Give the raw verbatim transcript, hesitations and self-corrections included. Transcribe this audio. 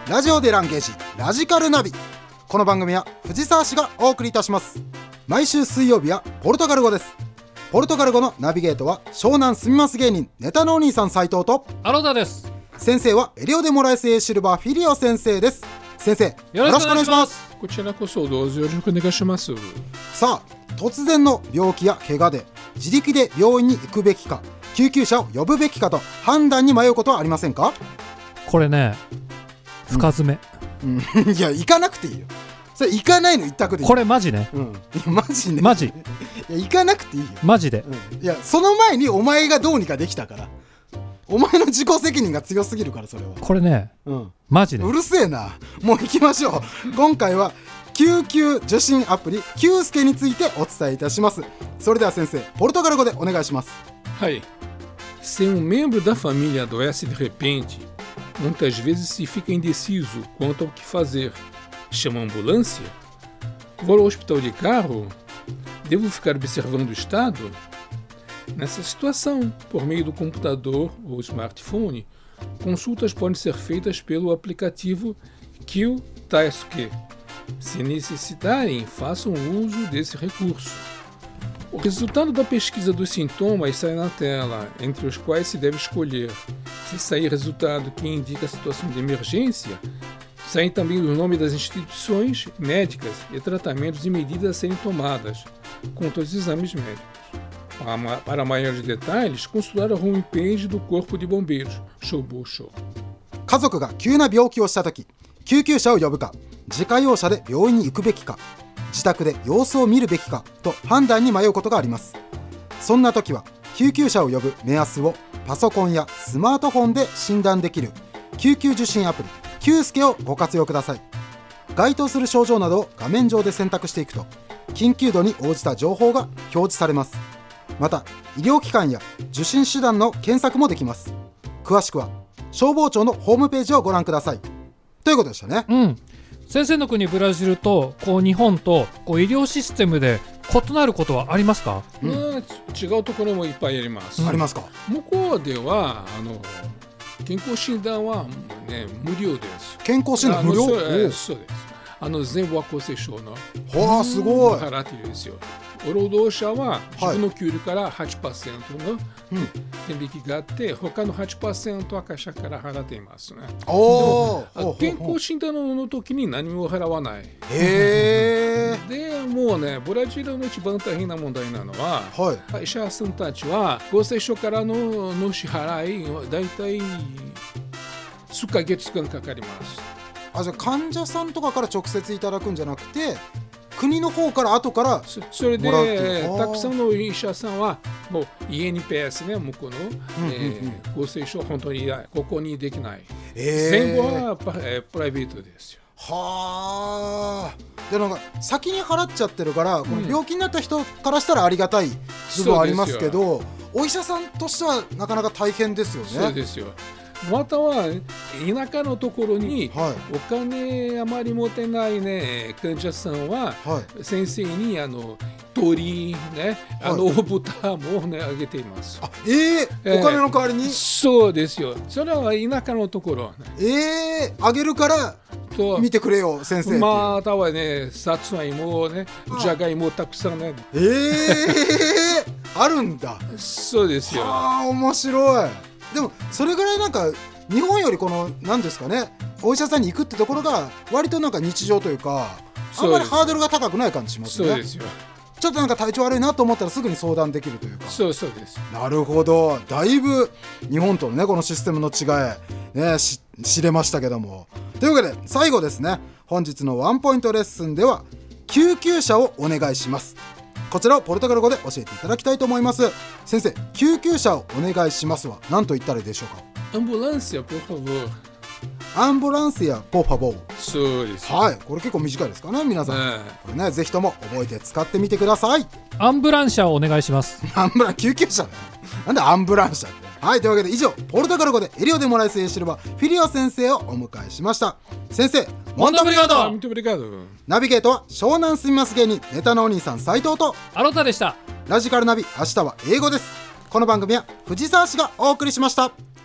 ラジオデランゲージラジカルナビ。この番組は藤沢市がお送りいたします。毎週水曜日はポルトガル語です。ポルトガル語のナビゲートは湘南住みます芸人ネタのお兄さん斉藤とアロダです。 先生はエリオデモラエスエシルバーフィリオ先生です。先生よろしくお願いします。 こちらこそどうぞよろしくお願いします。 さあ、突然の病気や怪我で自力で病院に行くべきか救急車を呼ぶべきかと判断に迷うことはありませんか？ これね、深爪、 うんうん、いや行かなくていいよ。それ行かないの一択でいい。 これマジね、 うん、いやマジねマジいや行かなくていいよマジで、 うん、いやその前にお前がどうにかできたから、お前の自己責任が強すぎるから。それはこれね、 うん、 マジでうるせえな。もう行きましょう。今回は救急受診アプリキュースケについてお伝えいたします。それでは先生、ポルトガル語でお願いします。 はい。Se um membro da família adoece de repente, muitas vezes se fica indeciso quanto ao que fazer. Chama a ambulância? Vou ao hospital de carro? Devo ficar observando o estado? Nessa situação, por meio do computador ou smartphone, consultas podem ser feitas pelo aplicativo Q-Task. Se necessitarem, façam uso desse recurso. O resultado da pesquisa dos sintomas sai na tela, entre os quais se deve escolher. Se sair resultado que indica a situação de emergência, saem também os nomes das instituições médicas e tratamentos e medidas a serem tomadas, quanto aos exames médicos. Para, para maiores detalhes, consultar a homepage do Corpo de Bombeiros, Shobusho. 家族が急な病気をしたとき、救急車を呼ぶか、自家用車で病院に行くべきか、自宅で様子を見るべきかと判断に迷うことがあります。そんな時は救急車を呼ぶ目安をパソコンやスマートフォンで診断できる救急受診アプリキュースケをご活用ください。該当する症状などを画面上で選択していくと緊急度に応じた情報が表示されます。また医療機関や受診手段の検索もできます。詳しくは消防庁のホームページをご覧くださいということでしたね。 うん、先生の国ブラジルとこう日本とこう医療システムで異なることはありますか？ うん、違うところもいっぱいあります。 うん、ありますか？ 向こうではあの健康診断は、ね、無料です。 健康診断無料？ そうです。あの全部厚生省のはあ、すごい払っているんですよ。労働者は自分の給料から はちパーセント の天引きがあって、うん、他の はちパーセント は会社から払っていますね。 おー、 健康診断の時に何も払わない。 へー。 でもうね、ブラジルの一番大変な問題なのは、はい、会社さんたちは厚生省から の, の支払いだいたい数ヶ月間かかります。 あ、じゃあ患者さんとかから直接いただくんじゃなくて国の方から後からもらうっていう。 そ, それでたくさんの医者さんはもう家にペースね、向こうの、うんうんうんえー、厚生省本当にここにできない、えー、全部はプライベートですよ。 はあ。でなんか先に払っちゃってるから、うん、この病気になった人からしたらありがたい部分はありますけど、お医者さんとしてはなかなか大変ですよね。 そうですよ。または田舎のところにお金あまり持てないね患者さんは先生にあの鳥ね、あの大豚もねあげています。 あ、えーえー、お金の代わりに？ そうですよ。それは田舎のところ、ね、 えー、あげるから見てくれよ先生。 またはねさつまいもねじゃがいもたくさんね。 えー、あるんだ。 そうですよ。 あー面白い。でもそれぐらいなんか日本よりこの何ですかね、お医者さんに行くってところが割となんか日常というか、あんまりハードルが高くない感じしますね。 そうですよ。 ちょっとなんか体調悪いなと思ったらすぐに相談できるというか。 そうそうです。 なるほど。だいぶ日本とのねこのシステムの違い、ね、し知れましたけども。というわけで最後ですね、本日のワンポイントレッスンでは救急車をお願いします。こちらをポルトガル語で教えていただきたいと思います。先生、救急車をお願いしますは何と言ったらいいでしょうか？ アンブランシア、por favor。 アンブランシア、por favor。 そうです。 はい、これ結構短いですかね、皆さん。ね、これね、ぜひとも覚えて使ってみてください。 アンブランシャをお願いします。 アンブラン、救急車だよ。なんでアンブランシャって。はい、というわけで以上、ポルトガル語でエリオデモライスエシルバフィリオ先生をお迎えしました。先生、モントブリガード。ナビゲートは湘南住みます芸人ネタのお兄さん斉藤とアロタでした。 ラジカルナビ、明日は英語です。この番組は藤沢市がお送りしました。